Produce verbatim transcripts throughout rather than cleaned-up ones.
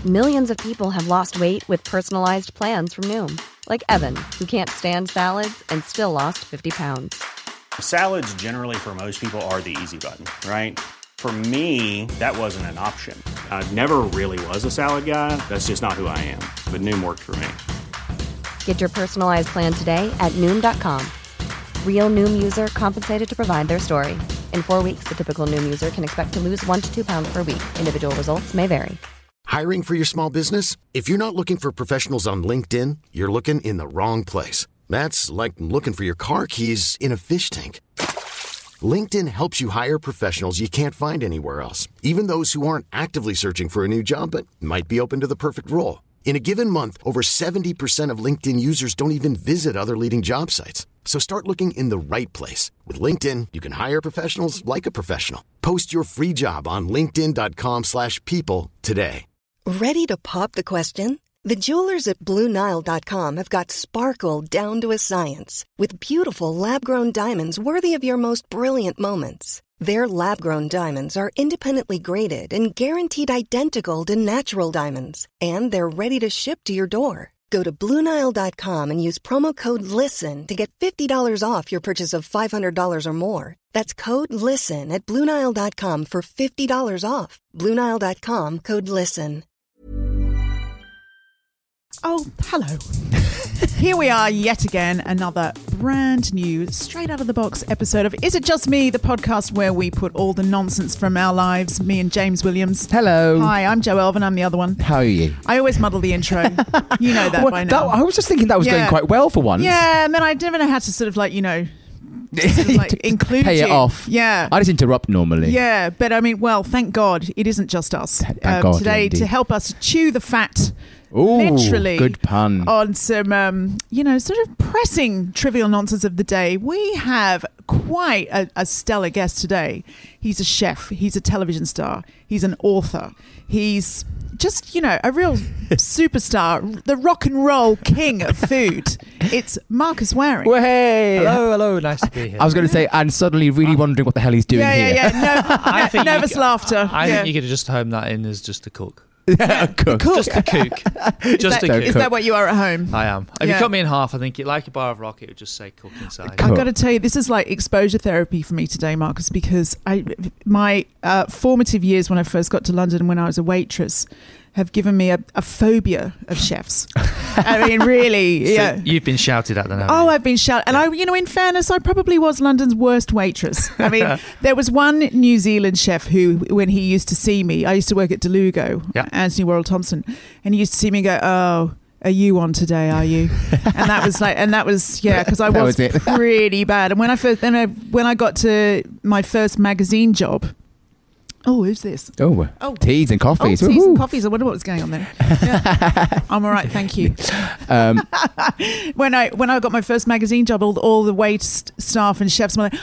Millions of people have lost weight with personalized plans from Noom. Like Evan, who can't stand salads and still lost fifty pounds. Salads generally for most people are the easy button, right? For me, that wasn't an option. I never really was a salad guy. That's just not who I am. But Noom worked for me. Get your personalized plan today at Noom dot com. Real Noom user compensated to provide their story. In four weeks, the typical Noom user can expect to lose one to two pounds per week. Individual results may vary. Hiring for your small business? If you're not looking for professionals on LinkedIn, you're looking in the wrong place. That's like looking for your car keys in a fish tank. LinkedIn helps you hire professionals you can't find anywhere else, even those who aren't actively searching for a new job but might be open to the perfect role. In a given month, over seventy percent of LinkedIn users don't even visit other leading job sites. So start looking in the right place. With LinkedIn, you can hire professionals like a professional. Post your free job on linkedin dot com slash people today. Ready to pop the question? The jewelers at Blue Nile dot com have got sparkle down to a science with beautiful lab-grown diamonds worthy of your most brilliant moments. Their lab-grown diamonds are independently graded and guaranteed identical to natural diamonds, and they're ready to ship to your door. Go to Blue Nile dot com and use promo code LISTEN to get fifty dollars off your purchase of five hundred dollars or more. That's code LISTEN at Blue Nile dot com for fifty dollars off. Blue Nile dot com, code LISTEN. Oh, hello. Here we are yet again, another brand new, straight out of the box episode of Is It Just Me, the podcast where we put all the nonsense from our lives, me and James Williams. Hello. Hi, I'm Jo Elvin, I'm the other one. How are you? I always muddle the intro. You know that well, by now. That, I was just thinking that was yeah. going quite well for once. Yeah, and then I never know how to sort of like, you know, sort of like include Pay you. it off. Yeah. I just interrupt normally. Yeah, but I mean, well, thank God it isn't just us. Thank um, God, today indeed. to help us chew the fat. Ooh, literally good pun. On some, um, you know, sort of pressing trivial nonsense of the day. We have quite a, a stellar guest today. He's a chef. He's a television star. He's an author. He's just, you know, a real superstar, the rock and roll king of food. It's Marcus Wareing. Well, hey. Hello, hello, nice to be here. I was going to say, and suddenly really wondering what the hell he's doing yeah, here. Yeah, yeah, no, I think nervous you, laughter. I yeah. think you could just home that in as just a cook. Yeah, a cook. Just a kook. Just that, a kook. Is that what you are at home? I am. If Yeah. you cut me in half, I think it like a bar of rock, it would just say cook inside. Cook. I've got to tell you, this is like exposure therapy for me today, Marcus, because I, my uh, formative years when I first got to London and when I was a waitress have given me a, a phobia of chefs. I mean, really, So yeah. you've been shouted at then, haven't Oh, you? I've been shouted. And I, you know, in fairness, I probably was London's worst waitress. I mean, there was one New Zealand chef who, when he used to see me, I used to work at DeLugo, Yeah. Anthony Worrell Thompson, and he used to see me and go, oh, are you on today, are you? And that was like, and that was, yeah, because I That was, was it. pretty bad. And when I first, then I, when I got to my first magazine job, oh, who's this? Oh, Oh. teas and coffees. Oh, teas Woohoo. and coffees. I wonder what was going on there. Yeah. I'm all right, thank you. Um, when I when I got my first magazine job, all, all the wait st- staff and chefs were like,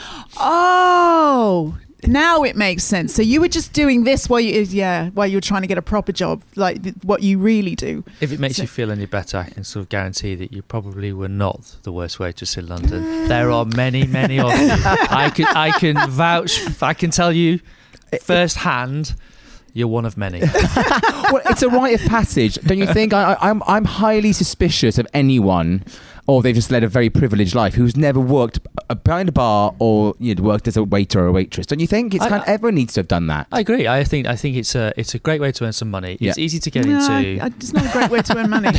oh, now it makes sense. So you were just doing this while you, yeah, while you were trying to get a proper job, like th- what you really do. If it makes So- you feel any better, I can sort of guarantee that you probably were not the worst waitress in London. There are many, many of you. I can, I can vouch, I can tell you firsthand, you're one of many. well, it's a rite of passage, don't you think? I, I, I'm I'm highly suspicious of anyone, or they've just led a very privileged life, who's never worked behind a bar or you know, worked as a waiter or a waitress. Don't you think? It's I- kind of, everyone needs to have done that. I agree. I think I think it's a it's a great way to earn some money. It's Yeah. easy to get no, into. I, I, it's not a great way to earn money.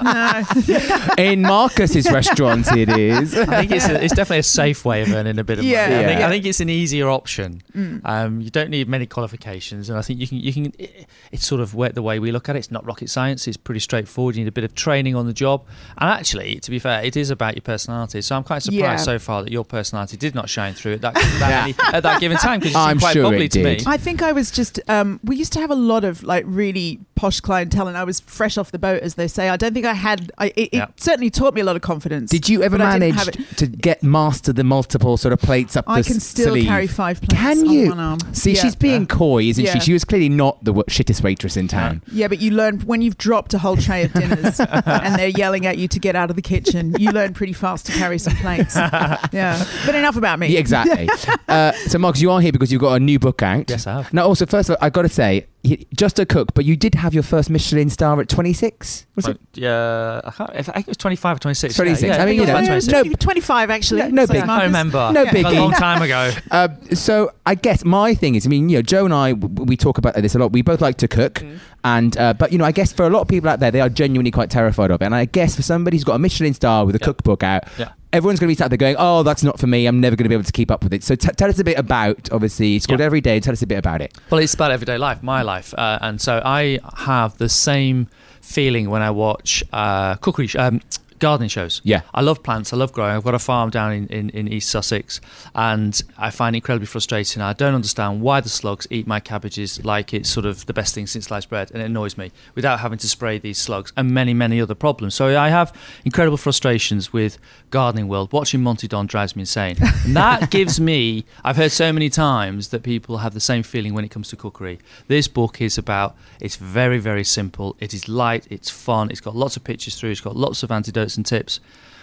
no. In Marcus's restaurant, it is. I think it's a, it's definitely a safe way of earning a bit of Yeah. money. I think, Yeah. I think it's an easier option. Mm. Um, you don't need many qualifications, and I think you can you can. It's sort of the way we look at it. It's not rocket science. It's pretty straightforward. You need a bit of training on the job, and actually, to be fair, it is about your personality. So I'm quite surprised Yeah. so far that your personality did not shine through at that that, any, at that given time, because you I'm seem quite sure bubbly it to me. did. I think I was just, um, we used to have a lot of like really posh clientele and I was fresh off the boat, as they say. I don't think I had, I, it, Yeah. it certainly taught me a lot of confidence. Did you ever but I didn't manage have it. to get master the multiple sort of plates up I the can still sleeve? carry five plates Can on you? one arm. See, Yeah. she's being coy, isn't Yeah. she? She was clearly not the w- shittest waitress in town. Yeah, but you learn when you've dropped a whole tray of dinners and they're yelling at you to get out of the kitchen, you learn pretty fast to carry some plates. Yeah. But enough about me. Yeah, exactly. uh, so, Marcus, you are here because you've got a new book out. Yes, I have. Now, also, first of all, I've got to say, y- just a cook, but you did have your first Michelin star at twenty-six. Was it? Yeah, I, can't, I think it was twenty-five or twenty-six. twenty-six. Yeah, yeah, I mean, it was you know, about twenty-six. no- twenty-five actually. No- no So big- I Marcus- can't remember. No A biggie. long time ago. Uh, so I guess my thing is, I mean, you know, Joe and I, w- we talk about this a lot. We both like to cook, Mm. and uh, but you know, I guess for a lot of people out there, they are genuinely quite terrified of it. And I guess for somebody who's got a Michelin star with a Yeah. cookbook out, Yeah. everyone's going to be sat there going, "Oh, that's not for me. I'm never going to be able to keep up with it." So t- tell us a bit about. Obviously, it's called Yeah. Every Day. Tell us a bit about it. Well, it's about everyday life, my life, uh, and so I have the same feeling when I watch uh, cookery, sh- um, gardening shows. Yeah. I love plants. I love growing. I've got a farm down in, in, in East Sussex, and I find it incredibly frustrating. I don't understand why the slugs eat my cabbages like it's sort of the best thing since sliced bread, and it annoys me without having to spray these slugs and many, many other problems. So I have incredible frustrations with gardening world. Watching Monty Don drives me insane. And that gives me, I've heard so many times that people have the same feeling when it comes to cookery. This book is about, it's very, very simple. It is light, it's fun, it's got lots of pictures through, it's got lots of antidotes and tips.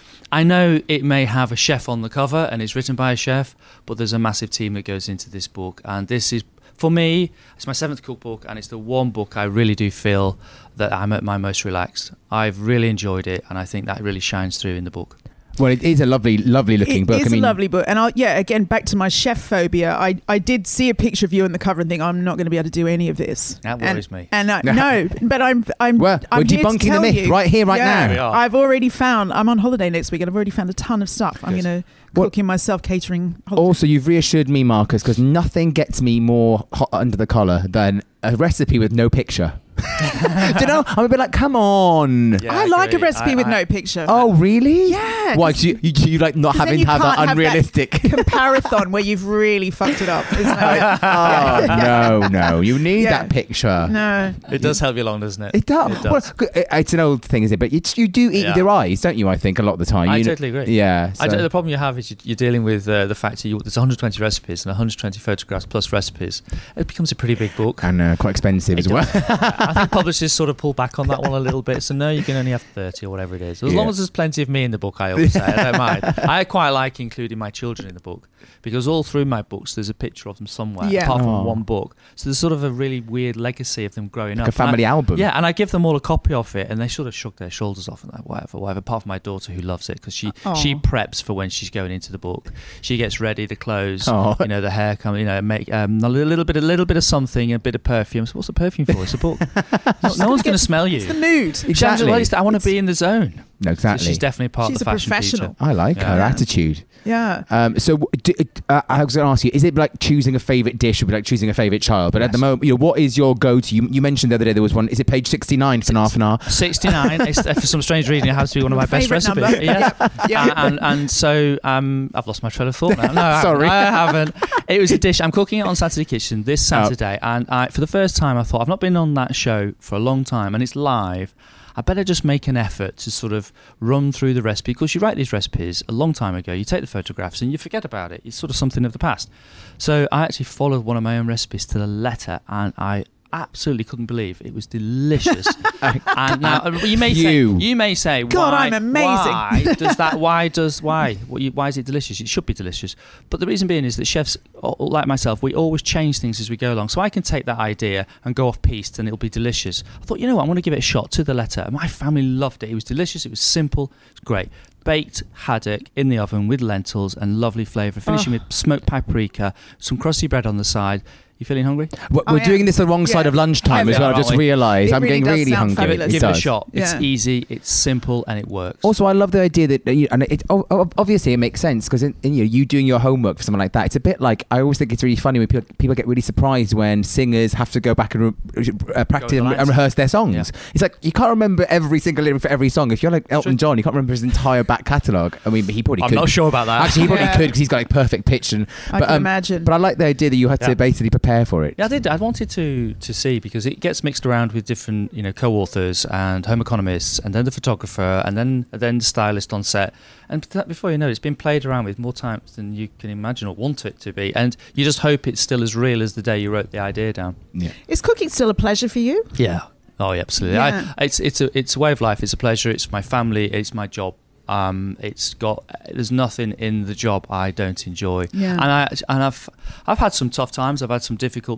I know it may have a chef on the cover and it's written by a chef, but there's a massive team that goes into this book. And this is, for me, it's my seventh cookbook, and it's the one book I really do feel that I'm at my most relaxed. I've really enjoyed it, and I think that really shines through in the book. Well, it is a lovely, lovely looking It book. is I mean, a lovely book, and I'll, yeah, again, back to my chef phobia. I, I did see a picture of you on the cover and think I'm not going to be able to do any of this. That and, worries me. And I, no, but I'm I'm Well, I'm we're here to debunking the tell myth you- right here, right yeah, now. We are. I've already found. I'm on holiday next week, and I've already found a ton of stuff. I'm Good. going to Well- cook in myself catering. Holiday. Also, you've reassured me, Marcus, because nothing gets me more hot under the collar than a recipe with no picture. Do you know? I'm a bit like, come on. Yeah, I like a agree. recipe I- with I- no picture. Oh, really? Yeah, Why 'cause- do you, you, do you like not 'cause then having you to have can't that have that unrealistic? comparathon where you've really fucked it up. Isn't it? Oh no, no! You need Yeah. that picture. No. It does help you along, doesn't it? It does. It does. Well, g- it's an old thing, is it? But it's, you do eat Yeah. with your eyes, don't you? I think a lot of the time. I You know- totally agree. Yeah. I so- d- the problem you have is you, you're dealing with uh, the fact that you, there's one hundred twenty recipes and one hundred twenty photographs plus recipes. It becomes a pretty big book. and uh, quite expensive It as well. does. I think publishers sort of pull back on that one a little bit. So no, you can only have thirty or whatever it is. As Yeah. long as there's plenty of me in the book, I always say I don't mind. I quite like including my children in the book because all through my books there's a picture of them somewhere, Yeah. apart Oh. from one book. So there's sort of a really weird legacy of them growing Like up. a family And I- album. Yeah, and I give them all a copy of it, and they sort of shrug their shoulders off and like whatever, whatever. Apart from my daughter who loves it because she Aw. she preps for when she's going into the book. She gets ready, the clothes, Aw. you know, the hair coming, you know, make um, a little, little bit, a little bit of something, a bit of perfume. So what's the perfume for? It's a book. no, no one's going to smell you. It's the mood. Exactly. I want to be in the zone. No, So exactly. she's definitely part She's of the a fashion professional. feature. I like her Yeah. attitude. Yeah. Um, so, w- do, uh, I was going to ask you: is it like choosing a favorite dish, or be like choosing a favorite child? But at the Yes. moment, you know, what is your go-to? You, you mentioned the other day there was one. Is it page sixty-nine for an half an hour? sixty-nine. It's, uh, for some strange reason, it has to be one of my best Favourite recipes. number. Yeah. Yeah. And, and so um, I've lost my trail of thought now. No, I Sorry. haven't. I haven't. It was a dish. I'm cooking it on Saturday Kitchen this Oh. Saturday, and I, for the first time, I thought I've not been on that show for a long time, and it's live. I better just make an effort to sort of run through the recipe because you write these recipes a long time ago. You take the photographs and you forget about it. It's sort of something of the past. So I actually followed one of my own recipes to the letter, and I absolutely couldn't believe it was delicious. And now uh, you may say, Phew. you may say, God, why, I'm amazing. Why does that? Why does why? What you- Why is it delicious? It should be delicious. But the reason being is that chefs, uh, like myself, we always change things as we go along. So I can take that idea and go off piste, and it'll be delicious. I thought, you know what? I want to give it a shot to the letter. And my family loved it. It was delicious. It was simple. It was great. Baked haddock in the oven with lentils and lovely flavour, finishing Oh. with smoked paprika, some crusty bread on the side. You feeling hungry? We're, Oh, we're yeah. doing this the wrong side Yeah. of lunchtime I as well. know, I've just aren't we? realised It I'm really getting does really sound hungry. Give it, fabulous. give it a does. shot. It's Yeah. easy, it's simple, and it works. Also, I love the idea that, you and it oh, oh, obviously it makes sense because you know, you doing your homework for something like that. It's a bit like I always think it's really funny when people, people get really surprised when singers have to go back and re- uh, practice the and, lines. and rehearse their songs. Yeah. It's like you can't remember every single lyric for every song. If you're like Elton True. John, you can't remember his entire back catalogue. I mean, he probably I'm could. not sure about that. Actually, he probably Yeah. could because he's got like perfect pitch and. I but, can um, imagine. But I like the idea that you had Yeah. to basically prepare for it. Yeah, I did. I wanted to to see because it gets mixed around with different, you know, co-authors and home economists, and then the photographer, and then then the stylist on set. And that, before you know it, it's been played around with more times than you can imagine or want it to be. And you just hope it's still as real as the day you wrote the idea down. Yeah. Is cooking still a pleasure for you? Yeah. Oh, yeah, absolutely. Yeah. I, it's it's a it's a way of life. It's a pleasure. It's my family. It's my job. Um, it's got. There's nothing in the job I don't enjoy. Yeah. And I and I've I've had some tough times. I've had some difficult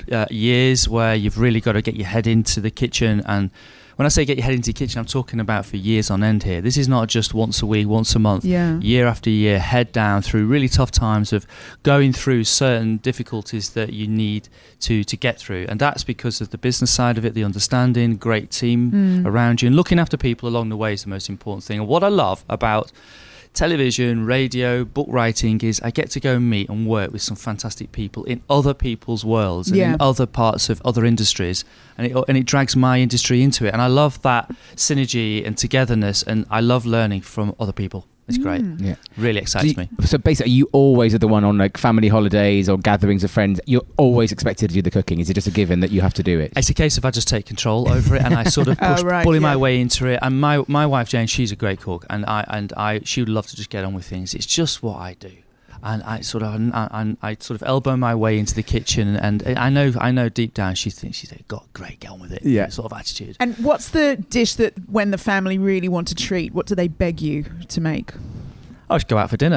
uh, years where you've really got to get your head into the kitchen. And when I say get your head into the kitchen, I'm talking about for years on end here. This is not just once a week, once a month, Yeah. year after year, head down through really tough times of going through certain difficulties that you need to to get through. And that's because of the business side of it, the understanding, great team Mm. around you, and looking after people along the way is the most important thing. And what I love about television, radio, book writing is I get to go and meet and work with some fantastic people in other people's worlds and Yeah. in other parts of other industries, and it and it drags my industry into it. And I love that synergy and togetherness, and I love learning from other people. It's great. Mm. Yeah. Really Do excites you- me. So basically, you always are the one on like family holidays or gatherings of friends. You're always expected to do the cooking. Is it just a given that you have to do it? It's a case of I just take control over it, and I sort of Oh, push, right, bully yeah. my way into it. And my my wife Jane, she's a great cook, and I and I she would love to just get on with things. It's just what I do, and I sort of I, I, I sort of elbow my way into the kitchen, and, and I know I know deep down she thinks she's like, God, great, get on with it. Yeah. Sort of attitude. And what's the dish that when the family really want to treat, what do they beg you to make? I should go out for dinner.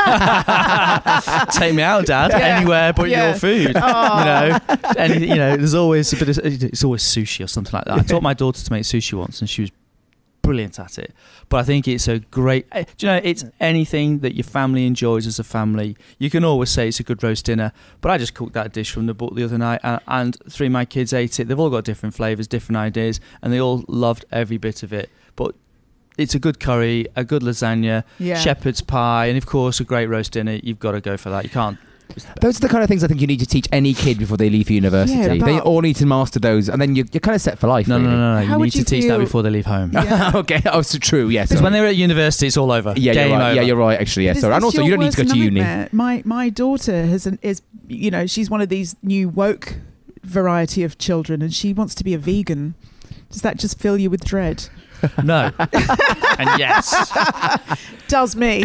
Take me out, Dad. Yeah. Anywhere but Yeah. your food. Oh. You know, any, you know. There's always a bit of it's always sushi or something like that. I taught my daughter to make sushi once, and she was brilliant at it. But I think it's a great. eh, Do you know? It's anything that your family enjoys as a family. You can always say it's a good roast dinner. But I just cooked that dish from the book the other night, and, and three of my kids ate it. They've all got different flavors, different ideas, and they all loved every bit of it. But it's a good curry, a good lasagna, Yeah. shepherd's pie, and of course a great roast dinner. You've got to go for that. You can't. Those are the kind of things I think you need to teach any kid before they leave for university. Yeah, they but- all need to master those, and then you're, you're kind of set for life. No, no, really. no, no. How You would need you to teach that feel- before they leave home. Yeah. Okay, oh, so true. Yes. Because when they're at university, it's all over. yeah, Game you're right. over. Yeah, you're right. Actually, yeah. But is Sorry, and this also your you don't need to go worst to uni. nightmare? My my daughter has an, is you know she's one of these new woke variety of children, and she wants to be a vegan. Does that just fill you with dread? No. And yes. Does me.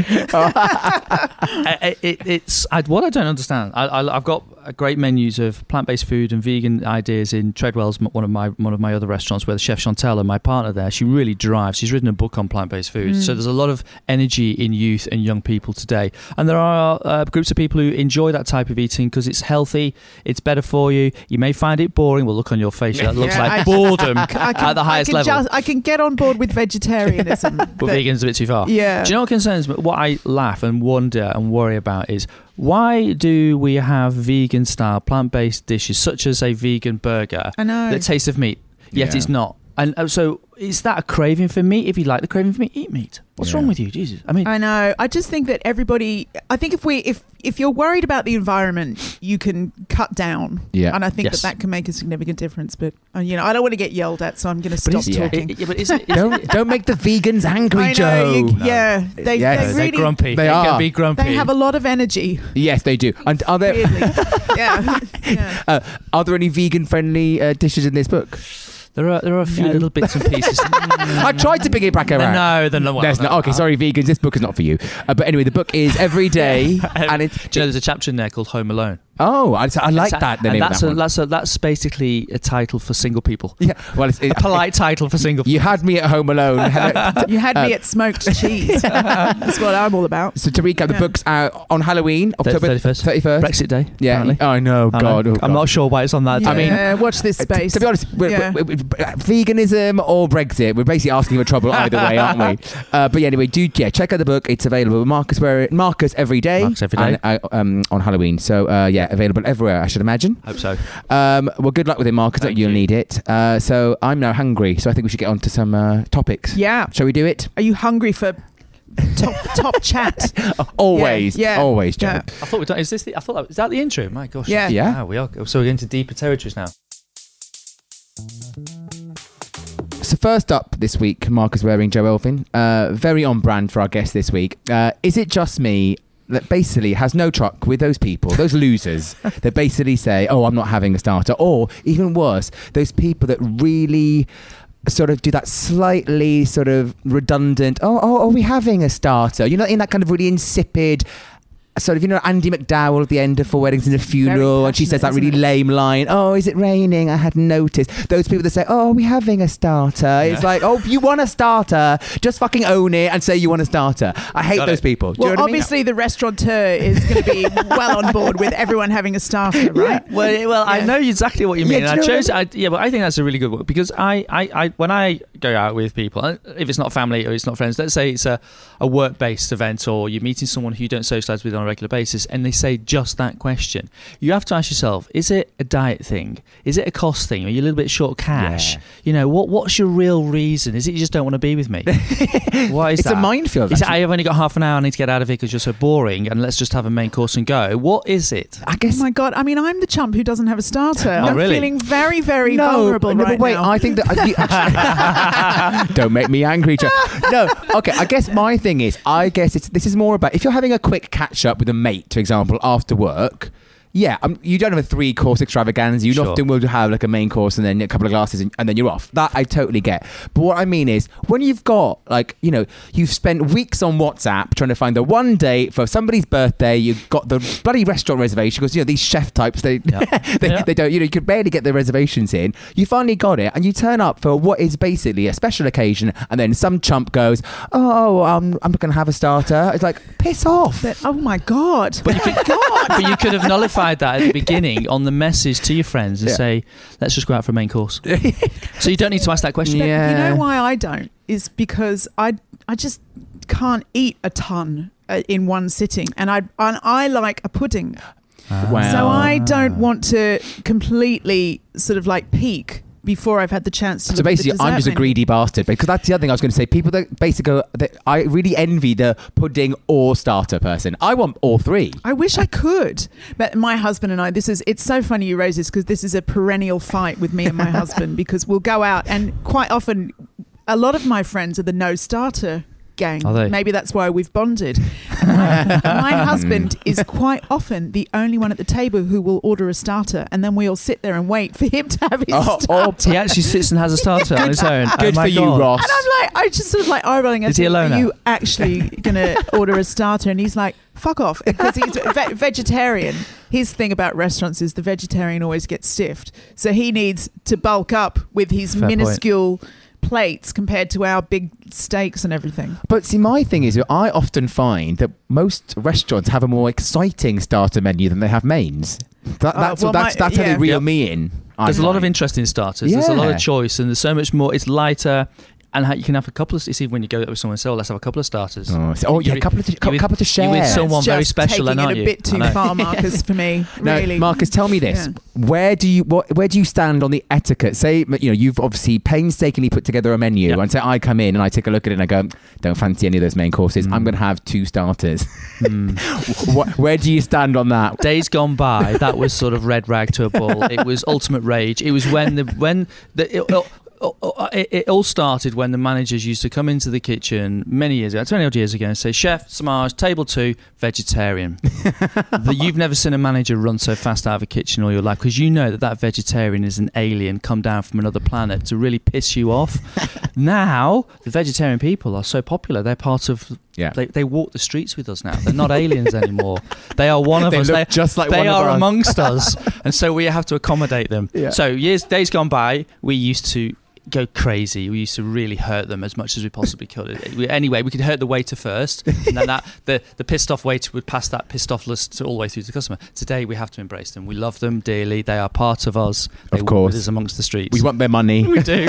I- I- it, it's I, what I don't understand. I, I, I've got a great menus of plant-based food and vegan ideas in Treadwell's, m- one of my one of my other restaurants, where the chef Chantel and my partner there, she really drives. She's written a book on plant-based food, Mm. so there's a lot of energy in youth and young people today. And there are uh, groups of people who enjoy that type of eating because it's healthy, it's better for you. You may find it boring. Well, look on your face. That looks Yeah, like I- boredom I can, at the highest I can level. Just, I can get on board with vegetarianism, but vegan's a bit too far. Yeah. Do you know what concerns me? What I laugh and wonder and worry about is why do we have vegan style plant-based dishes such as a vegan burger I know. that tastes of meat, yet Yeah. it's not? And uh, so is that a craving for meat? If you like the craving for meat, eat meat. What's Yeah. wrong with you? Jesus. I mean, I know. I just think that everybody. I think if we, if if you're worried about the environment, you can cut down. Yeah. And I think Yes. that that can make a significant difference. But uh, you know, I don't want to get yelled at, so I'm going to but stop is, talking. it- yeah, but is it, is don't don't make the vegans angry, I know. Joe. You, No. Yeah. They, Yes. they they're really. grumpy. They They, are. can be grumpy. They have a lot of energy. Yes, they do. And are there Weirdly. yeah. yeah. uh, are there any vegan-friendly uh, dishes in this book? There are there are a few No. little bits and pieces. I tried to bring it back around. No, they're not. Well, There's no. no, okay, sorry, vegans. This book is not for you. Uh, but anyway, the book is Every Day, and it's. Do you know there's a chapter in there called Home Alone? Oh, I, I like It's a- that. The and name of that's that a, one. that's a, that's basically a title for single people. Yeah, well, it's, it, A polite title for single. You had me at Home Alone. Hello. You had me Uh, at smoked cheese. That's what I'm all about. So to recap, the Yeah. book's out on Halloween, October thirty-first. thirty-first. Brexit Day. Yeah. apparently. Oh, I know. I know. God. Oh, I'm God. not sure why it's on that. I day. mean- Yeah, watch this Uh, t- space. To be honest, we're, Yeah. we're, we're, veganism or Brexit, we're basically asking for trouble either way, aren't we? Uh, but yeah, anyway, do yeah, check out the book. It's available with Marcus, where Marcus Every Day, Marcus Every Day. and, uh, um, on Halloween. So uh, yeah, available everywhere, I should imagine. Hope so. Um, well, good luck with it, Marcus. Thank You'll you. need it. Uh, so I'm now hungry, so I think we should get on to some uh, topics. Yeah. Shall we do it? Are you hungry for top top chat? Always, Yeah, yeah, always, Joe. yeah. I thought we done. Is this? The, I thought that, is that the intro? My gosh. Yeah. Yeah. Wow, we are. So we're into deeper territories now. So first up this week, Marcus Waring, Joe Elfin. Uh, very on brand for our guest this week. Uh, is it just me that basically has no truck with those people, those losers that basically say, oh, I'm not having a starter? Or even worse, those people that really sort of do that slightly sort of redundant, oh, oh, are we having a starter? You know, in that kind of really insipid, sort of, you know, Andy McDowell at the end of Four Weddings and a Funeral, and she says that really lame line, oh, is it raining? I hadn't noticed. Those people that say, oh, are we having a starter? Yeah. It's like, oh, you want a starter, just fucking own it and say you want a starter. I hate Got those it. people. Do well, you know obviously I mean? the restaurateur is going to be well on board with everyone having a starter, right? Yeah. Well, well, yeah. I know exactly what you mean. Yeah, I chose, I mean? I, yeah, but I think that's a really good one because I, I, I, when I go out with people, if it's not family or it's not friends, let's say it's a, a work-based event or you're meeting someone who you don't socialise with on a regular basis, and they say just that question, you have to ask yourself: is it a diet thing? Is it a cost thing? Are you a little bit short cash? Yeah. You know, what? What's your real reason? Is it you just don't want to be with me? What is it's that? a minefield. Is it, I've only got half an hour. I need to get out of here because you're so boring, and let's just have a main course and go. What is it? I guess. Oh my god! I mean, I'm the chump who doesn't have a starter. Oh, I'm really? feeling very, very no, vulnerable no, right but wait, now. I think that. Uh, you actually, don't make me angry, Joe. No, okay. I guess my thing is, I guess it's this is more about if you're having a quick catch up with a mate, for example, after work. Yeah, um, you don't have a three-course extravaganza. You Sure. often will have like a main course and then a couple of glasses and, and then you're off. That I totally get. But what I mean is, when you've got, like, you know, you've spent weeks on WhatsApp trying to find the one date for somebody's birthday, you've got the bloody restaurant reservation because, you know, these chef types, they, Yeah. they, Yeah. they don't, you know, you could barely get the reservations in. You finally got it and you turn up for what is basically a special occasion and then some chump goes, oh, um, I'm not going to have a starter. It's like, piss off. But, oh my god! But you could, but you could have nullified that at the beginning on the message to your friends and Yeah. say, let's just go out for a main course. So you don't need to ask that question. But Yeah. you know why I don't? Is because I I just can't eat a ton uh, in one sitting, and I and I like a pudding. Wow. So I don't want to completely sort of like peak before I've had the chance to. So look at the basically, I'm dessert just a menu. greedy bastard because that's the other thing I was going to say. People that basically go, that I really envy the pudding or starter person. I want all three. I wish I could, but my husband and I. This is. It's so funny you raise this because this is a perennial fight with me and my husband because we'll go out and quite often, a lot of my friends are the no starter gang. Are they? Maybe that's why we've bonded. And my, my husband is quite often the only one at the table who will order a starter, and then we all sit there and wait for him to have his Oh, starter. He actually sits and has a starter on his own. Good Oh my for you, God. Ross. And I'm like, I just sort of like eyeballing. I Is he said, a loner? Are you actually going to order a starter? And he's like, fuck off. Because he's ve- vegetarian. His thing about restaurants is the vegetarian always gets stiffed. So he needs to bulk up with his Fair point. minuscule plates compared to our big steaks and everything. But see, my thing is, I often find that most restaurants have a more exciting starter menu than they have mains. That, Uh, that's well, that's, my- that's how yeah. they reel Yep. me in. I There's a lot of find. interesting starters. There's a lot Yeah. of choice, and there's so much more. It's lighter, and how you can have a couple of. You see, when you go out with someone, say, "Oh, let's have a couple of starters." Oh, so- oh, yeah, You're- a couple of you're couple, with- couple to share. you're with someone It's very just special, taking then, aren't it a you? bit I too know. far, Marcus, for me. No, Really. Marcus, tell me this: Yeah. where do you what, where do you stand on the etiquette? Say, you know, you've obviously painstakingly put together a menu, Yep. and say I come in and I take a look at it and I go, don't fancy any of those main courses. I'm going to have two starters. What, where do you stand on that? Days gone by, that was sort of red rag to a bull. It was ultimate rage. It was when the when the it, it, it all started when the managers used to come into the kitchen many years ago, twenty odd years ago, and say, "Chef Samaj, table two, vegetarian." the, you've never seen a manager run so fast out of a kitchen all your life because you know that that vegetarian is an alien come down from another planet to really piss you off. Now the vegetarian people are so popular; they're part of. Yeah. They, they walk the streets with us now. They're not aliens anymore. They are one of They us. look they, just like they one of are us. amongst us, and so we have to accommodate them. Yeah. So years, days gone by, we used to go crazy. We used to really hurt them as much as we possibly could. We, anyway, we could hurt the waiter first, and then that the, the pissed off waiter would pass that pissed off list all the way through to the customer. Today, we have to embrace them. We love them dearly. They are part of us. They Of walk course. with us amongst the streets. We want their money. We do.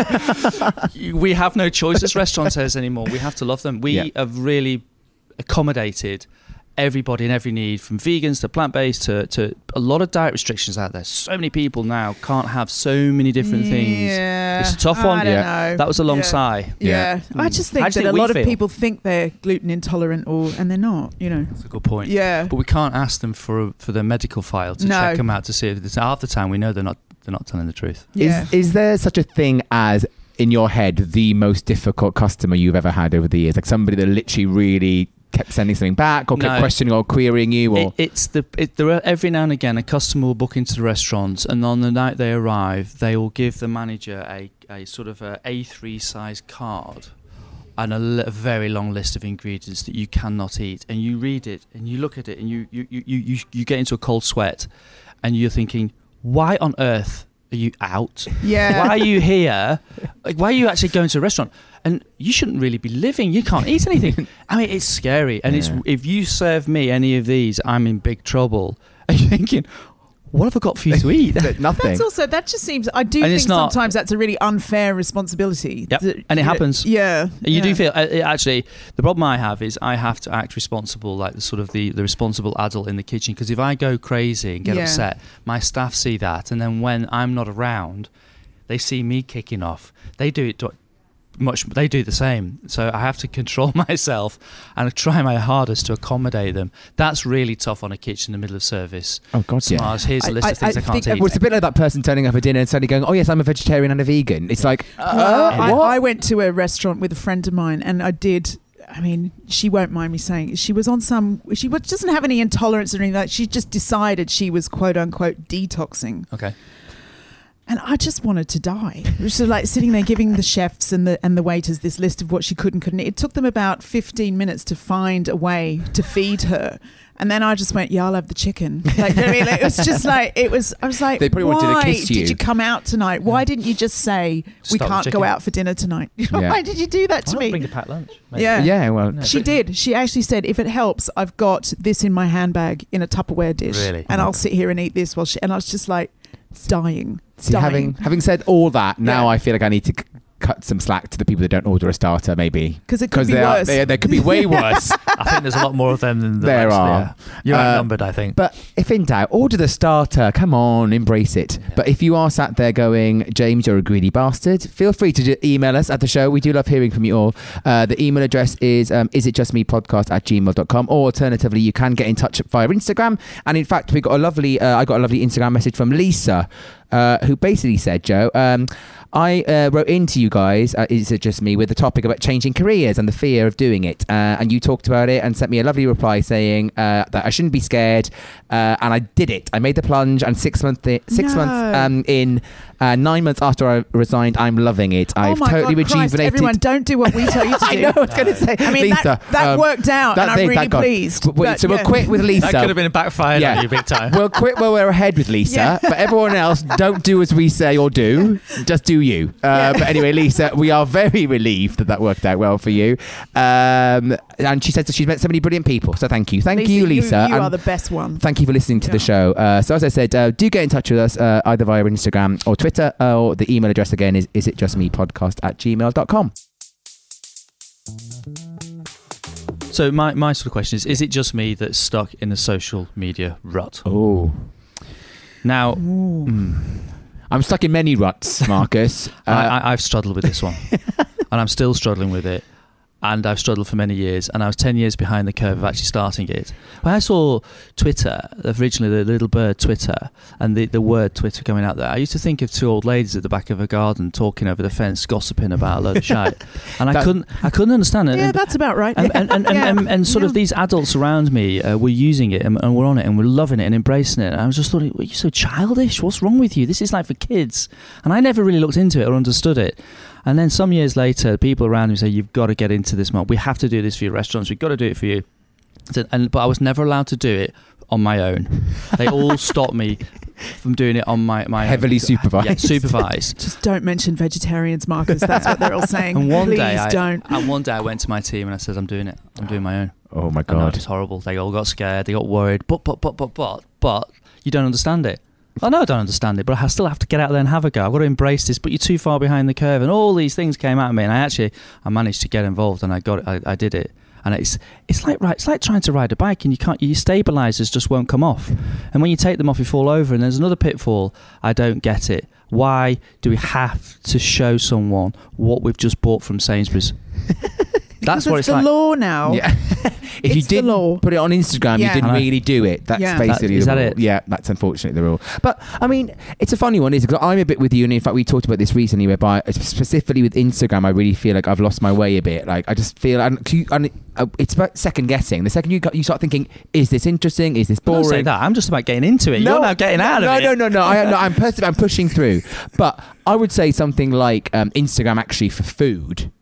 We have no choice as restaurateurs anymore. We have to love them. We Yeah. have really accommodated everybody and every need, from vegans to plant-based to, to a lot of diet restrictions out there. So many people now can't have so many different things. Yeah. It's a tough I one. don't Yeah. know. That was a long Yeah. sigh. Yeah. Yeah. I just How think do you that a think we lot of feel? people think they're gluten intolerant, or and they're not. You know. That's a good point. Yeah. But we can't ask them for for their medical file to No. check them out to see if it's half the time we know they're not they're not telling the truth. Yeah. Is is there such a thing as, in your head, the most difficult customer you've ever had over the years? Like somebody that literally really kept sending something back or kept No. questioning or querying you? Or It, it's the it, there are, every now and again a customer will book into the restaurant, and on the night they arrive, they will give the manager a, a sort of a A three size card and a, l- a very long list of ingredients that you cannot eat, and you read it and you look at it and you you, you, you, you get into a cold sweat, and you're thinking, why on earth are you out? Yeah. Why are you here? Like, why are you actually going to a restaurant? And you shouldn't really be living. You can't eat anything. I mean, it's scary. And Yeah. it's if you serve me any of these, I'm in big trouble. And you're thinking, what have I got for you to eat? Nothing. That's also, that just seems, I do And think it's not- sometimes that's a really unfair responsibility. Yep. That- And it happens. Yeah. You yeah. do feel uh, it actually the problem I have is I have to act responsible, like the sort of the, the responsible adult in the kitchen, because if I go crazy and get Yeah. upset, my staff see that, and then when I'm not around, they see me kicking off. They do it to- much they do the same, so I have to control myself and try my hardest to accommodate them. That's really tough on a kitchen in the middle of service. Oh God, yeah. Mars, here's a I- list I- of things I, I can't think- eat. Well, it's a bit like that person turning up at dinner and suddenly going, "Oh yes, I'm a vegetarian and a vegan." It's like, Well, uh, I, what? I went to a restaurant with a friend of mine, and I did. I mean, she won't mind me saying she was on some. She was- doesn't have any intolerance or anything like that. She just decided she was quote unquote detoxing, Okay. and I just wanted to die. It was just like sitting there giving the chefs and the and the waiters this list of what she could and couldn't eat. It took them about fifteen minutes to find a way to feed her. And then I just went, yeah, I'll have the chicken. Like, you know what I mean? Like, it was just like, it was, I was like, They probably why wanted to kiss you. did you come out tonight? Why didn't you just say, we Stop the can't go chicken. out for dinner tonight? Yeah. Why did you do that to Why not me? bring a packed lunch? Maybe. Yeah. yeah, well, No. She did. She actually said, if it helps, I've got this in my handbag in a Tupperware dish. Really? And I'll sit here and eat this while she, and I was just like, dying. See, dying. having having said all that, now Yeah. I feel like I need to c- cut some slack to the people that don't order a starter, maybe. 'Cause it could be they are- worse. they, they could be way worse. I think there's a lot more of them than the There rest, are. yeah. You're Uh, outnumbered, I think. But if in doubt, order the starter. Come on, embrace it. Yeah. But if you are sat there going, James, you're a greedy bastard, feel free to j- email us at the show. We do love hearing from you all. Uh, the email address is um, isitjustmepodcast at gmail dot com, or alternatively, you can get in touch via Instagram. And in fact, we got a lovely, uh, I got a lovely Instagram message from Lisa, uh, who basically said, Joe, um, I uh, wrote into you guys, uh, Is It Just Me, with the topic about changing careers and the fear of doing it. Uh, and you talked about it and sent me a lovely reply saying uh, that I shouldn't be scared. Uh, and I did it. I made the plunge, and six, month i- six No. months um, in, uh, nine months after I resigned, I'm loving it. Oh I've my totally God, Christ, rejuvenated. everyone, don't do what we tell you to do. I know, I was going to say, I mean, Lisa. that, that um, worked out, that and I'm thing, really that got- pleased. W- wait, But, so we'll yeah. quit with Lisa. That could have been a backfire Yeah. on you big time. We'll quit while we're ahead with Lisa, Yeah. but everyone else, don't do as we say or do. Just do you. Uh, Yeah. But anyway, Lisa, we are very relieved that that worked out well for you. Um, and she says that she's met so many brilliant people. So thank you. Thank you, Lisa. You, you And are the best one. thank you for listening to Yeah. the show. Uh, so as I said, uh, do get in touch with us uh, either via Instagram or Twitter, uh, or the email address again is isitjustmepodcast at gmail dot com. So my, my sort of question is, is it just me that's stuck in a social media rut? Oh. Now, I'm stuck in many ruts, Marcus. I, Uh, I, I've struggled with this one, and I'm still struggling with it. And I've struggled for many years, and I was ten years behind the curve of actually starting it. When I saw Twitter, originally the little bird Twitter, and the, the word Twitter coming out there, I used to think of two old ladies at the back of a garden talking over the fence, gossiping about a load of shite. And I That- couldn't I couldn't understand it. Yeah, And- that's about right. and, and, and, and, Yeah. and, and sort of Yeah. these adults around me uh, were using it and, and were on it and were loving it and embracing it. And I was just thought, well, you're so childish. What's wrong with you? This is like for kids. And I never really looked into it or understood it. And then some years later, people around me say, you've got to get into this, Mark. We have to do this for your restaurants. We've got to do it for you. So, and, but I was never allowed to do it on my own. They all stopped me from doing it on my, my Heavily own. supervised. Yeah, supervised. Just don't mention vegetarians, Marcus. That's what they're all saying. And one Please day, I, don't. and one day I went to my team and I said, I'm doing it. I'm doing my own. oh, my I know God. it's horrible. They all got scared. They got worried. But, but, but, but, but, but, you don't understand it. I know I don't understand it, but I still have to get out there and have a go. I've got to embrace this, but you're too far behind the curve. And all these things came at me, and I actually, I managed to get involved, and I got it. I, I did it. And it's it's like right, it's like trying to ride a bike, and you can't. Your stabilizers just won't come off, and when you take them off, you fall over. And there's another pitfall. I don't get it. Why do we have to show someone what we've just bought from Sainsbury's? That's Because what it's it's the like. law now. Yeah. If you It's the didn't law. put it on Instagram, Yeah. you didn't I know. really do it. That's Yeah. basically That- is the that rule. it? Yeah, that's unfortunately the rule. But I mean, it's a funny one, isn't it? Because I'm a bit with you, and in fact, we talked about this recently, whereby specifically with Instagram, I really feel like I've lost my way a bit. Like I just feel, and, and uh, it's about second guessing. The second you got, you start thinking, is this interesting? Is this Don't boring? say that. I'm just about getting into it. You're now getting out no, of it. No, no, no, no. I, no I'm, pers- I'm pushing through. But I would say something like um, Instagram actually for food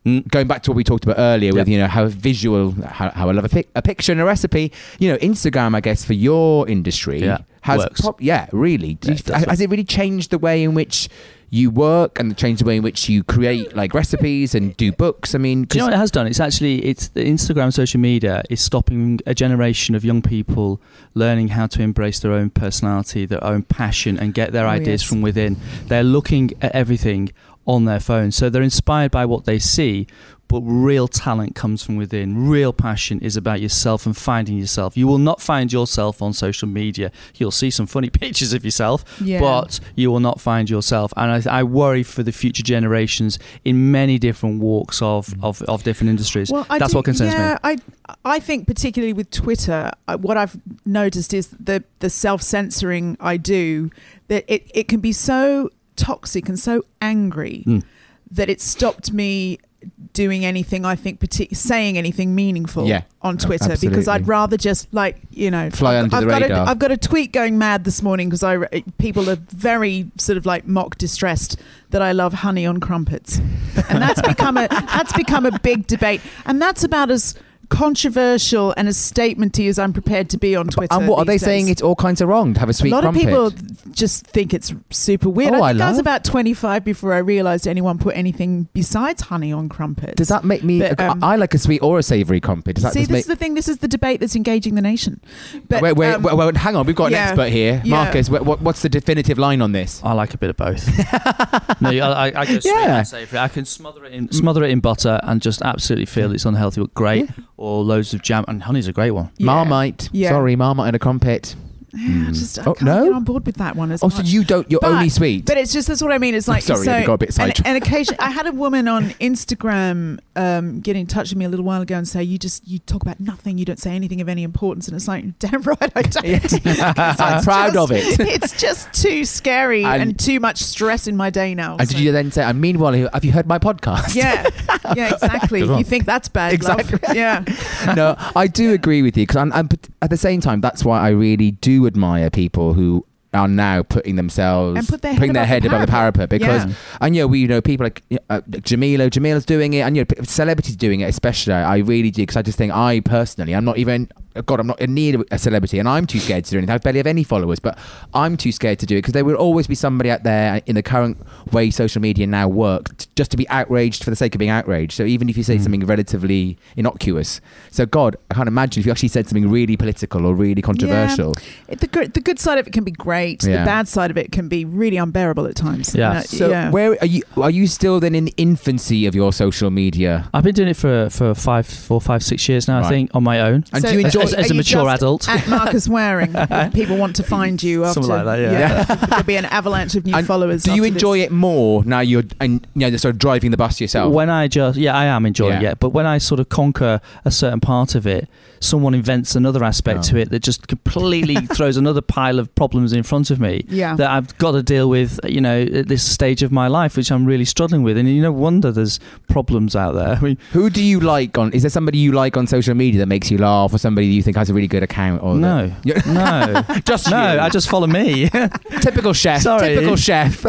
Mm, going back to what we talked about earlier Yep. with, you know, how visual, how, how I love a, pic, a picture and a recipe, you know, Instagram, I guess, for your industry Yeah, has, works. prob- yeah, really. Do Yeah, you, it does has it really changed the way in which you work and changed the way in which you create like recipes and do books? I mean, Do you know what it has done? It's actually it's the Instagram, social media is stopping a generation of young people learning how to embrace their own personality, their own passion, and get their Oh, ideas yes. from within. They're looking at everything on their phone, so they're inspired by what they see. But real talent comes from within. Real passion is about yourself and finding yourself. You will not find yourself on social media. You'll see some funny pictures of yourself, Yeah. but you will not find yourself. And I, I worry for the future generations in many different walks of, of, of different industries. Well, I That's do- what concerns yeah, me. I I think particularly with Twitter, uh, what I've noticed is the the self censoring I do, that it, it can be so toxic and so angry Mm. that it stopped me doing anything, I think, partic- saying anything meaningful Yeah, on Twitter, because absolutely. I'd rather just like, you know, Fly I've, under I've the got radar. A, I've got a tweet going mad this morning because I re- people are very sort of like mock distressed that I love honey on crumpets, and that's become a that's become a big debate, and that's about as controversial and as statementy as I'm prepared to be on Twitter. and what are they these days. saying? It's all kinds of wrong to have a sweet A lot crumpet. of people just think it's super weird. Oh, I I think I, was love- about twenty-five before I realised anyone put anything besides honey on crumpets. Does that make me? But, um, I like a sweet or a savoury crumpet. Does that See, just this make? is the thing. This is the debate that's engaging the nation. But, wait, wait, um, wait, wait, hang on. We've got an yeah, expert here, yeah. Marcus. What, what, what's the definitive line on this? I like a bit of both. no, I, I, I go straight Yeah. and savoury. I can smother it in smother it in butter and just absolutely feel it's unhealthy but great. Or loads of jam, and honey's a great one. Yeah. Marmite. Yeah. Sorry, Marmite and a crumpet. Yeah, I just I Oh, can't no? get on board with that one as Oh, much. so you don't? You're But- only sweet. But it's just that's what I mean. It's like Sorry, so, we got a bit and, sidetracked. and occasionally, I had a woman on Instagram um, get in touch with me a little while ago and say, "You just you talk about nothing. You don't say anything of any importance." And it's like, damn right, I don't. I'm proud just- of it. It's just too scary and, And- too much stress in my day now. And so- did you then say, and meanwhile, have you heard my podcast? Yeah, yeah, exactly. Good one. You think that's bad, Exactly. love? Yeah. No, I do agree with you because I'm, I'm, at the same time, that's why I really do admire people who are now putting themselves And put their head putting their above head the above the parapet because Yeah. and you know we you know people like uh, Jamila Jamila's doing it, and you know celebrities doing it, especially I really do, because I just think I personally I'm not even God I'm not in need of a celebrity, and I'm too scared to do anything. I barely have any followers, but I'm too scared to do it because there will always be somebody out there in the current way social media now work t- just to be outraged for the sake of being outraged. So even if you say Mm. something relatively innocuous, so God, I can't imagine if you actually said something really political or really controversial. It- The good, the good side of it can be great. Yeah. The bad side of it can be really unbearable at times. Yeah. Uh, So yeah. where are you? Are you still then in the infancy of your social media? I've been doing it for for five, four, five, six years now. Right. I think on my own. And So do you enjoy? as, as are a you mature just adult. At Marcus Waring, if people want to find you after. Something like that, yeah. There'll be an avalanche of new and followers. do you after enjoy this. it more now? You're and you know just sort of driving the bus yourself. When I just, yeah, I am enjoying Yeah. it. But when I sort of conquer a certain part of it, someone invents another aspect Oh. to it that just completely throws another pile of problems in front of me Yeah. that I've got to deal with, you know, at this stage of my life, which I'm really struggling with. And you no wonder there's problems out there. I mean, Who do you like on? Is there somebody you like on social media that makes you laugh, or somebody you think has a really good account? Or no, that- no, just no, you. I just follow me. typical chef. Sorry. Typical chef.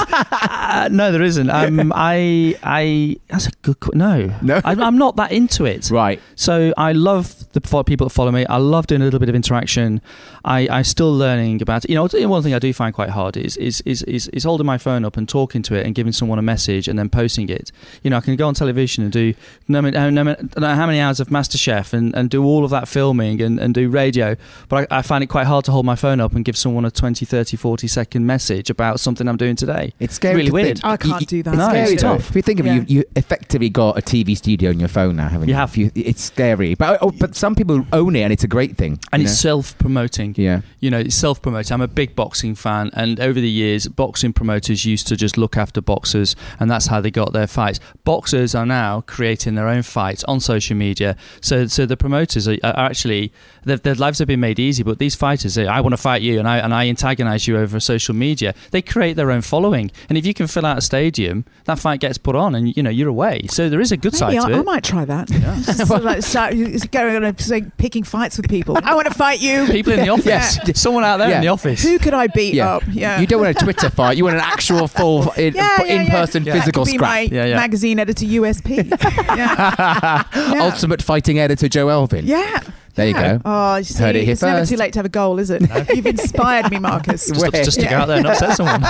Uh, no, there isn't. Um, I, I, that's a good. qu- No, No? I, I'm not that into it. Right. So I love the fo- people that follow me. I love doing a little bit of interaction. I, I'm still learning about it. You know, one thing I do find quite hard is is, is is is holding my phone up and talking to it and giving someone a message and then posting it. You know, I can go on television and do no, no, no, no how many hours of MasterChef and, and do all of that filming and, and do radio. But I, I find it quite hard to hold my phone up and give someone a twenty, thirty, forty second message about something I'm doing today. It's scary. Really to weird. think- I can't you- do that. It's No, scary. it's though. tough. If you think of Yeah. it, you, you effectively got a T V studio on your phone now, haven't you? You have. You, it's scary, but oh, but some people own it, and it's a great thing. And you it's know? self-promoting. yeah. You know, it's self-promoting. I'm a big boxing fan, and over the years, boxing promoters used to just look after boxers, and that's how they got their fights. Boxers are now creating their own fights on social media, so so the promoters are, are actually actually their, their lives have been made easy. But these fighters say, I want to fight you, and I and I antagonize you over social media. They create their own following, and if you can fill out a stadium, that fight gets put on, and you know you're away. So there is a good Maybe side I, to it. I might try that. Yeah. Just sort of like start going and say, picking fights with people. I want to fight you. People in the office. Yeah. Someone out there Yeah. in the office. Who could I beat Yeah. up? Yeah. You don't want a Twitter fight. You want an actual full in, Yeah, yeah, yeah. in-person Yeah. physical That could be scrap. my Yeah, yeah. magazine editor U S P. yeah. Yeah. Ultimate fighting editor Joe Elvin. Yeah. There you Yeah. go. Oh, you see, Heard it here it's never first. too late to have a goal, is it? You've inspired me, Marcus. Just, to- just to go Yeah. out there and upset someone.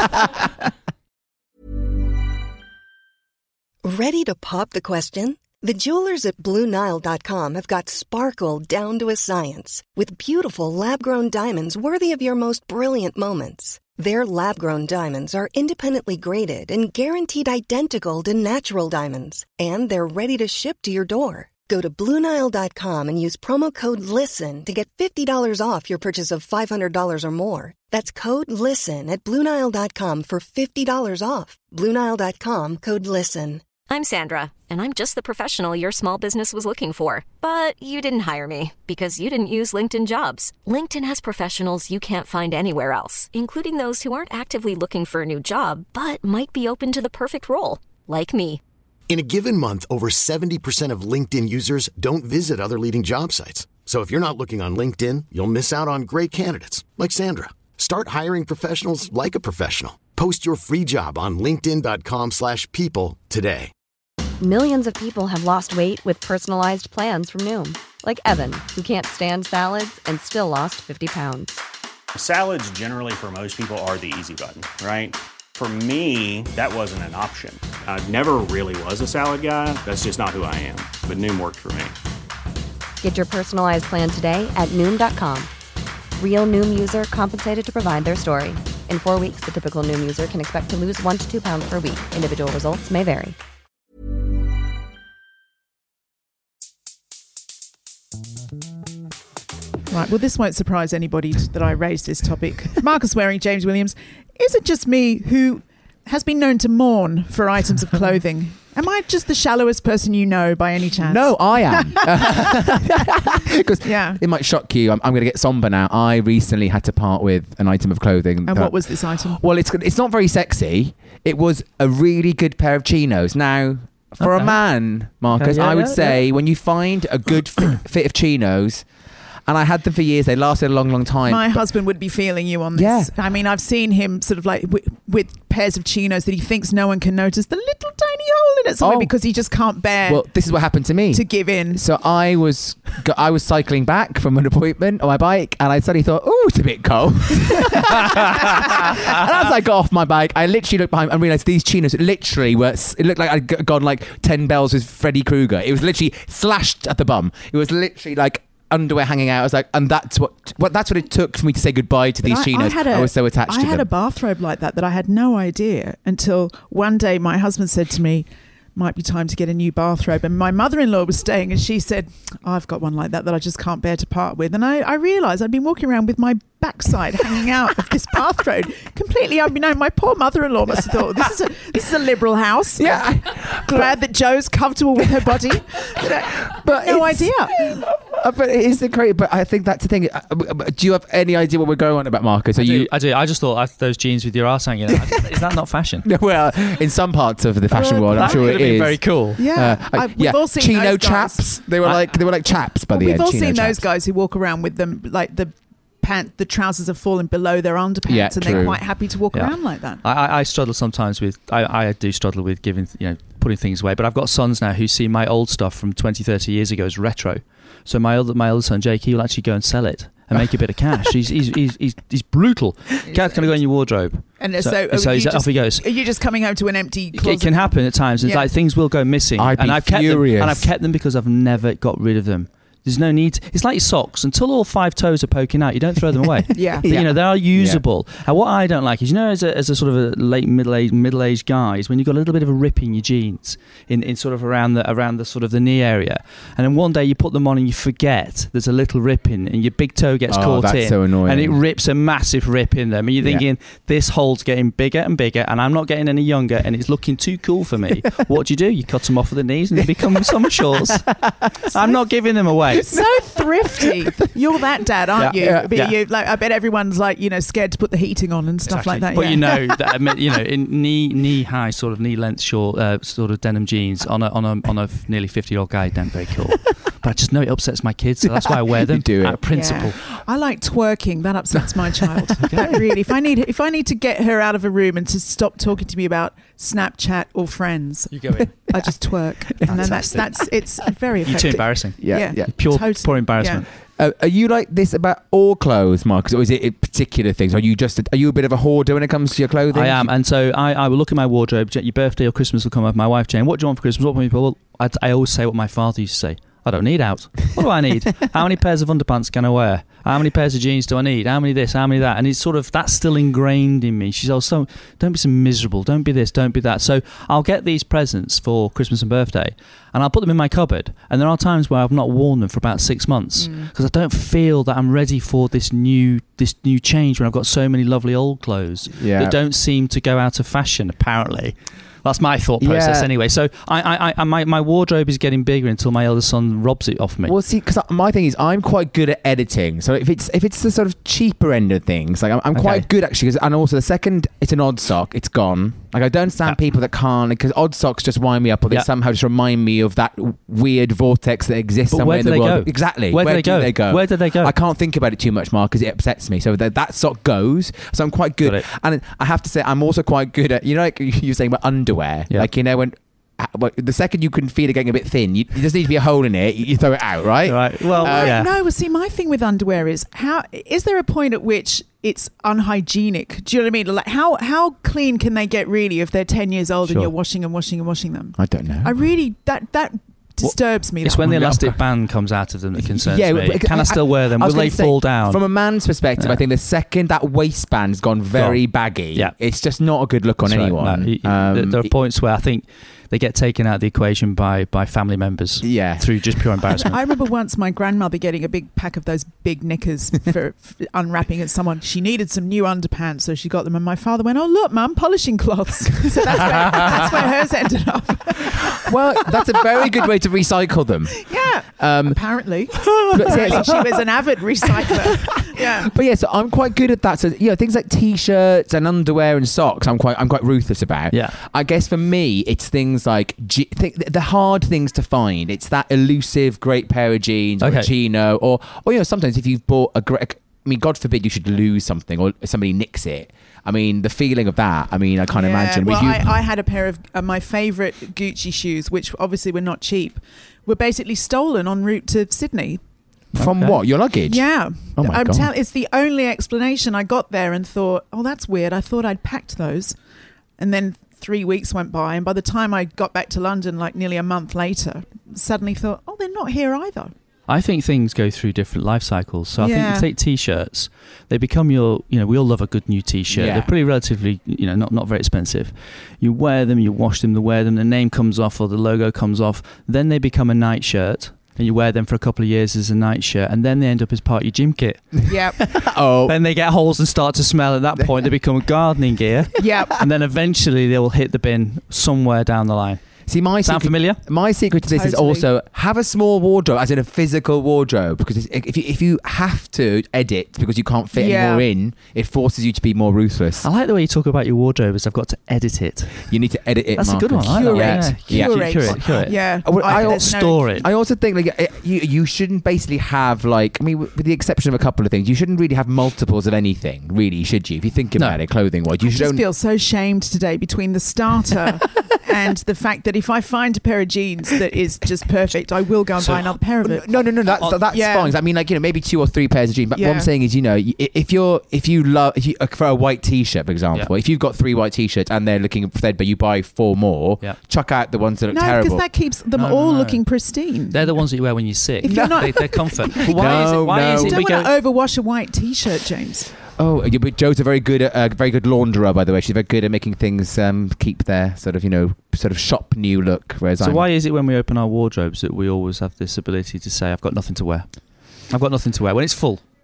Ready to pop the question? The jewelers at Blue Nile dot com have got sparkle down to a science with beautiful lab-grown diamonds worthy of your most brilliant moments. Their lab-grown diamonds are independently graded and guaranteed identical to natural diamonds, and they're ready to ship to your door. Go to Blue Nile dot com and use promo code LISTEN to get fifty dollars off your purchase of five hundred dollars or more. That's code LISTEN at Blue Nile dot com for fifty dollars off. Blue Nile dot com, code LISTEN. I'm Sandra, and I'm just the professional your small business was looking for. But you didn't hire me because you didn't use LinkedIn Jobs. LinkedIn has professionals you can't find anywhere else, including those who aren't actively looking for a new job, but might be open to the perfect role, like me. In a given month, over seventy percent of LinkedIn users don't visit other leading job sites. So if you're not looking on LinkedIn, you'll miss out on great candidates like Sandra. Start hiring professionals like a professional. Post your free job on linkedin dot com slash people today. Millions of people have lost weight with personalized plans from Noom, like Evan, who can't stand salads and still lost fifty pounds. Salads generally for most people are the easy button, right? For me, that wasn't an option. I never really was a salad guy. That's just not who I am. But Noom worked for me. Get your personalized plan today at Noom dot com. Real Noom user compensated to provide their story. In four weeks, the typical Noom user can expect to lose one to two pounds per week. Individual results may vary. Right, well, this won't surprise anybody that I raised this topic. Marcus Waring, James Williams. Is it just me who has been known to mourn for items of clothing? Am I just the shallowest person you know by any chance? No, I am. Because Yeah. it might shock you. I'm, I'm going to get somber now. I recently had to part with an item of clothing. And that- what was this item? Well, it's it's not very sexy. It was a really good pair of chinos. Now, for Okay. a man, Marcus, Okay, yeah, I would yeah, say when you find a good fit, fit of chinos, and I had them for years, they lasted a long, long time. My husband would be feeling you on this. Yeah. I mean, I've seen him sort of like w- with pairs of chinos that he thinks no one can notice the little tiny hole in it somewhere Oh. because he just can't bear Well, this is what happened to me. to give in. So I was go- I was cycling back from an appointment on my bike, and I suddenly thought, "Oh, it's a bit cold." And as I got off my bike, I literally looked behind and realised these chinos literally were. It looked like I'd g- gone like ten bells with Freddy Krueger. It was literally slashed at the bum. It was literally like underwear hanging out. I was like, and that's what what that's what it took for me to say goodbye to these But I- chinos. I, had a, I was so attached I to had them. a bathrobe like that that I had no idea until one day my husband said to me, might be time to get a new bathrobe. And my mother-in-law was staying and she said, oh, I've got one like that that I just can't bear to part with. And I, I realised I'd been walking around with my backside hanging out of this bathrobe completely unbeknown. My poor mother-in-law must have thought, this is a this is a liberal house. Yeah. Glad that Joe's comfortable with her body. But No it's- idea. Uh, but it is the great. But I think that's the thing. Uh, Do you have any idea what we're going on about, Marcus? Are I you? do, I do. I just thought I, those jeans with your arse hanging out. Is that not fashion? Well, in some parts of the fashion Uh, world, I'm that sure could it have been is. very cool. Yeah. Uh, I- uh, we've yeah. all seen Chino those guys. chaps. They were I- like they were like chaps by Well, the we've end. all Chino seen those chaps. guys who walk around with them like the pant, the trousers have fallen below their underpants, Yeah, and true. they're quite happy to walk Yeah. around like that. I, I, I struggle sometimes with. I, I do struggle with giving, you know, putting things away. But I've got sons now who see my old stuff from twenty, thirty years ago as retro. So my older my older son Jake, he will actually go and sell it and make a bit of cash. He's he's he's he's, he's brutal. Cat, can I go in your wardrobe? And So- so, so are he's- you off just, he goes. Are you just coming home to an empty It- closet? It can happen at times. It's Yeah. like things will go missing, I'd and be I've kept them, furious. and I've kept them because I've never got rid of them. There's no need. It's like your socks. Until all five toes are poking out, you don't throw them away. Yeah. But, you know, they are usable. And what I don't like is, you know, as a, as a sort of a late middle age middle aged guy, is when you've got a little bit of a rip in your jeans, in, in sort of around the around the sort of the knee area, and then one day you put them on and you forget there's a little rip in, and your big toe gets Oh, caught that's in, so annoying. and it rips a massive rip in them, and you're Yeah. thinking this hole's getting bigger and bigger, and I'm not getting any younger, and it's looking too cool for me. What do you do? You cut them off at the knees, and they become summer shorts. I'm not giving them away. way. So thrifty. You're that dad, aren't Yeah. you? Yeah. But Yeah. you like, I bet everyone's like, you know, scared to put the heating on and stuff Exactly. like that. But yeah. you know, that, I mean, you know, in knee knee high, sort of knee length, short, uh, sort of denim jeans on a on a on a nearly fifty year old guy, don't very cool. But I just know it upsets my kids, so that's why I wear them. You do it. Out of principle. Yeah. I like twerking. That upsets my child. That really, if I need, if I need to get her out of a room and to stop talking to me about Snapchat or friends, You go in. I just twerk, and then that's that's it's very You're effective. too embarrassing. Yeah, Yeah. yeah. Pure, Totally. pure embarrassment. Uh, are you like this about all clothes, Marcus, or is it it particular things? Are you just a, are you a bit of a hoarder when it comes to your clothing? I am, and so I, I will look at my wardrobe. Your birthday or Christmas will come up. My wife Jane, what do you want for Christmas? What do you want? Well, I, I always say what my father used to say. I don't need out. What do I need? How many pairs of underpants can I wear? How many pairs of jeans do I need? How many this? How many that? And it's sort of, that's still ingrained in me. She's also, don't be so miserable. Don't be this. Don't be that. So I'll get these presents for Christmas and birthday, and I'll put them in my cupboard. And there are times where I've not worn them for about six months because I don't feel that I'm ready for this new this new change when I've got so many lovely old clothes Yeah. that don't seem to go out of fashion, apparently. That's my thought process Yeah. anyway. So I, I, I, my, my wardrobe is getting bigger until my eldest son robs it off me. Well, see, because my thing is, I'm quite good at editing. So if it's if it's the sort of cheaper end of things, like I'm, I'm Okay. quite good actually. 'Cause- and also, the second it's an odd sock, it's gone. Like I don't understand Yeah. people that can't, because odd socks just wind me up, or they Yeah. somehow just remind me of that weird vortex that exists But somewhere where in do the they world. go? Exactly. Where do they go? they go? Where do they go? I can't think about it too much, Mark, because it upsets me. So that that sock goes. So I'm quite good. Got it. And I have to say, I'm also quite good at, you know, like you were saying about underwear. Yeah. Like, you know, when well, the second you can feel it getting a bit thin, you, there just needs to be a hole in it. You, you throw it out, right? Right. Well, Uh, yeah. No, well, see, my thing with underwear is how is there a point at which it's unhygienic? Do you know what I mean? Like, how how clean can they get really if they're ten years old Sure. and you're washing and washing and washing them? I don't know. I really that that disturbs me. It's that when the one. elastic band comes out of them that concerns Yeah, me. but- Can I, I- still wear them? I Will was they gonna say, fall down? From a man's perspective, Yeah. I think the second that waistband's gone very baggy, Yeah. it's just not a good look on That's right. anyone. No, y- y- Um, there- there are points where I think they get taken out of the equation by, by family members Yeah. through just pure embarrassment. I remember once my grandmother getting a big pack of those big knickers for, for unwrapping at someone. She needed some new underpants, so she got them. And my father went, "Oh, look, Mum, polishing cloths." So that's where, that's where hers ended up. Well, that's a very good way to recycle them. Yeah, Um, apparently. but, Apparently yeah, she was an avid recycler. Yeah. but yeah, so I'm quite good at that. So you know, things like t-shirts and underwear and socks, I'm quite I'm quite ruthless about. Yeah. I guess for me, it's things like G- th- the hard things to find. It's that elusive great pair of jeans or Okay. a chino, or or you know, sometimes if you've bought a great. I mean, God forbid you should lose something or somebody nicks it. I mean, the feeling of that. I mean, I can't Yeah, imagine. Well, But you- I, I had a pair of uh, my favourite Gucci shoes, which obviously were not cheap, were basically stolen en route to Sydney. from Okay. what? Your luggage? Yeah. Oh my I'm God. tell- it's the only explanation. I got there and thought, oh, that's weird. I thought I'd packed those. And then three weeks went by. And by the time I got back to London, like nearly a month later, suddenly thought, oh, they're not here either. I think things go through different life cycles. So I think Yeah. you take t-shirts, they become your, you know, we all love a good new t-shirt. Yeah. They're pretty relatively, you know, not, not very expensive. You wear them, you wash them, you wear them, the name comes off or the logo comes off. Then they become a nightshirt. And you wear them for a couple of years as a nightshirt, and then they end up as part of your gym kit. Yep. Oh, Then they get holes and start to smell. At that point, they become gardening gear, Yep. and then eventually they will hit the bin somewhere down the line. see, my Sound secret, familiar? my secret to this is Totally. also have a small wardrobe, as in a physical wardrobe, because it's- if you if you have to edit because you can't fit Yeah. any more in, it forces you to be more ruthless. I like the way you talk about your wardrobe as I've got to edit it. You need to edit it. That's a good Marcus. one. I like Yeah. that. Yeah. Curate. Curate. Curate. Yeah. I would- I there's also- Store it. I also think like it- you you shouldn't basically have like I mean with the exception of a couple of things, you shouldn't really have multiples of anything, really, should you? If you think No. about it, clothing wise, you I should just only. feel so shamed today between the starter and the fact that if I find a pair of jeans that is just perfect, I will go and So- buy another pair of it. No, no, no. That's Oh, that's yeah. fine. I mean, like you know, maybe two or three pairs of jeans. But what I'm Yeah. saying is, you know, y- if you're if you love if you uh, for a white t-shirt, for example, if you've got three white t-shirts and they're looking fed, but you buy four more, Yeah. chuck out the ones that look No, terrible. because that keeps them No, no, all no. looking pristine. They're the ones that you wear when you're sick. If you're not- they, they're comfort. But why is No, it? Why no. is You it don't we want go? to overwash a white t-shirt, James. Oh, yeah, but Jo's a very good, uh, very good launderer, by the way. She's very good at making things um, keep their sort of, you know, sort of shop new look. Whereas So I'm, why is it when we open our wardrobes that we always have this ability to say, "I've got nothing to wear. I've got nothing to wear" when it's full?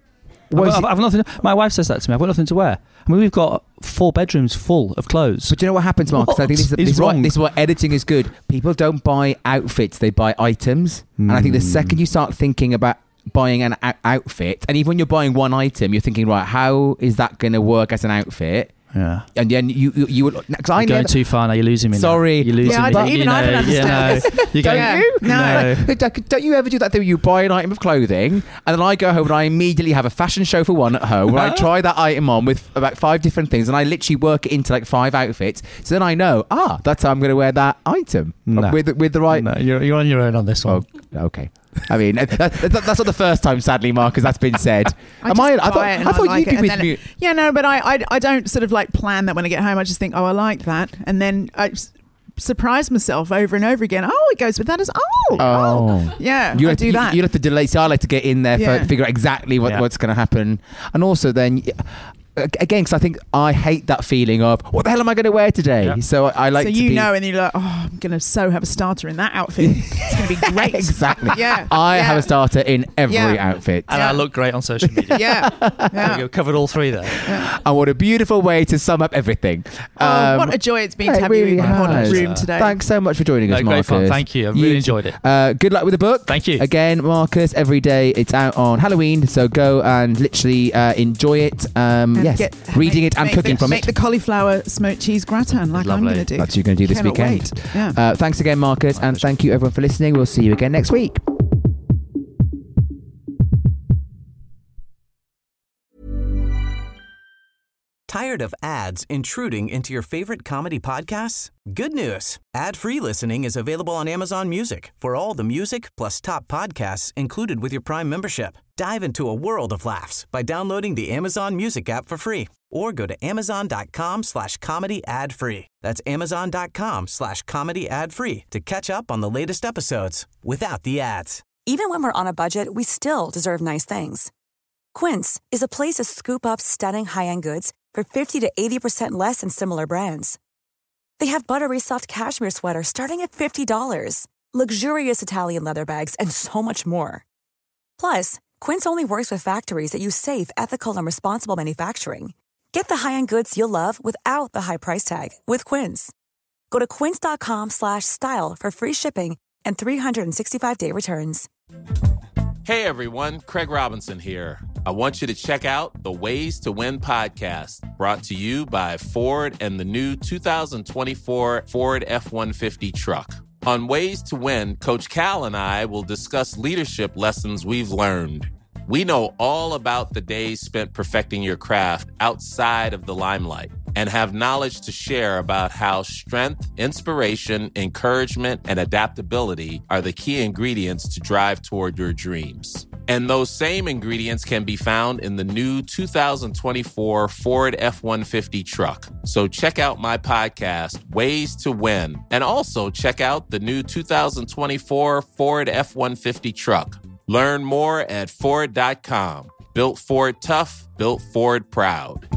Was I've, I've nothing. My wife says that to me. I've got nothing to wear. I mean, we've got four bedrooms full of clothes. But do you know what happens, Marcus? What I think this is, is this, is why, wrong? this is why editing is good. People don't buy outfits; they buy items. Mm. And I think the second you start thinking about buying an o- outfit, and even when you're buying one item, you're thinking, right, how is that going to work as an outfit? Yeah. And then you you, you would. Cause I You're going never, too far now. You're losing me. Sorry. now. You're losing Yeah, I me. don't- You even I know, don't understand you know, this. You're Don't going, Yeah. you? No. Like, don't you ever do that thing where you buy an item of clothing and then I go home and I immediately have a fashion show for one at home where I try that item on with about five different things and I literally work it into like five outfits. So then I know, ah, that's how I'm going to wear that item No. with with the right. No, you're, you're on your own on this one. Oh, okay. I mean, that, that, that's not the first time, sadly, Marcus, that's been said. I Am just I? I buy thought, it and I thought like you it, could and be. then- Yeah, no, but I, I, I don't sort of like plan that when I get home. I just think, oh, I like that, and then I s- surprise myself over and over again. Oh, it goes with that as oh, Oh. yeah. You I have do to, that. You, you have to delay. So I like to get in there, Yeah. for, figure out exactly what, Yeah. what's going to happen, and also then. Again, because I think I hate that feeling of what the hell am I going to wear today? Yeah. So I like so to you be, know, and you're like, oh, I'm gonna so have a starter in that outfit. It's gonna be great. exactly. Yeah. I yeah. have a starter in every Yeah. outfit. And Yeah. I look great on social media. Yeah. There yeah. we go. Covered all three there. And what a beautiful way to sum up everything. Oh, Um, what a joy it's been it to have really you in the corner has. room today. Thanks so much for joining us, No, great Marcus. fun. Thank you. I've really enjoyed it. Uh, good luck with the book. Thank you. Again, Marcus, every day. It's out on Halloween, so go and literally uh, enjoy it. Um, And yes, get- reading make- it and make cooking the, from make it. the cauliflower smoked cheese gratin like I'm Lovely. going to do. That's what you're going to do this Cannot weekend. wait. Yeah. Uh, thanks again, Marcus, and thank you everyone for listening. We'll see you again next week. Tired of ads intruding into your favorite comedy podcasts? Good news. Ad-free listening is available on Amazon Music for all the music plus top podcasts included with your Prime membership. Dive into a world of laughs by downloading the Amazon Music app for free or go to amazon.com slash comedy ad free. That's amazon.com slash comedy ad free to catch up on the latest episodes without the ads. Even when we're on a budget, we still deserve nice things. Quince is a place to scoop up stunning high-end goods for fifty to eighty percent less than similar brands. They have buttery soft cashmere sweaters starting at fifty dollars, luxurious Italian leather bags, and so much more. Plus, Quince only works with factories that use safe, ethical, and responsible manufacturing. Get the high-end goods you'll love without the high price tag with Quince. Go to quince.com slash style for free shipping and three sixty-five day returns. Hey everyone, Craig Robinson here. I want you to check out the Ways to Win podcast, brought to you by Ford and the new two thousand twenty-four Ford F one fifty truck. On Ways to Win, Coach Cal and I will discuss leadership lessons we've learned. We know all about the days spent perfecting your craft outside of the limelight and have knowledge to share about how strength, inspiration, encouragement, and adaptability are the key ingredients to drive toward your dreams. And those same ingredients can be found in the new two thousand twenty-four Ford F one fifty truck. So check out my podcast, Ways to Win, and also check out the new two thousand twenty-four Ford F one fifty truck. Learn more at Ford dot com. Built Ford tough, built Ford proud.